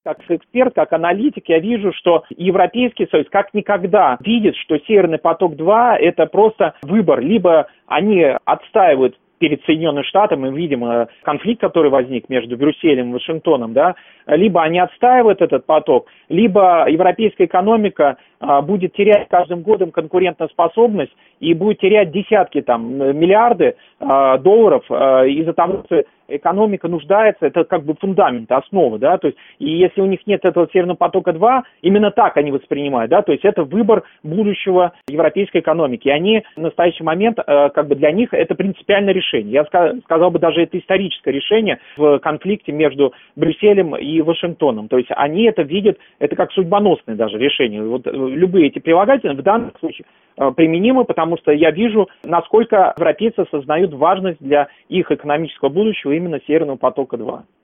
как эксперт, как аналитик, я вижу, что Европейский Союз как никогда видит, что Северный поток-2 – это просто выбор. Либо они отстаивают перед Соединенными Штатами, мы видим конфликт, который возник между Брюсселем и Вашингтоном, да, либо они отстаивают этот поток, либо европейская экономика будет терять каждым годом конкурентоспособность и будет терять десятки миллиарды долларов из-за того, что экономика нуждается, это как бы фундамент, основа, да, то есть, и если у них нет этого Северного потока-2, именно так они воспринимают, да, то есть это выбор будущего европейской экономики, и они в настоящий момент, как бы для них это принципиальное решение, я сказал бы даже это историческое решение в конфликте между Брюсселем и Вашингтоном, то есть они это видят, это как судьбоносное даже решение, вот любые эти прилагательные в данном случае применимы, потому что я вижу, насколько европейцы осознают важность для их экономического будущего именно Северного потока-2.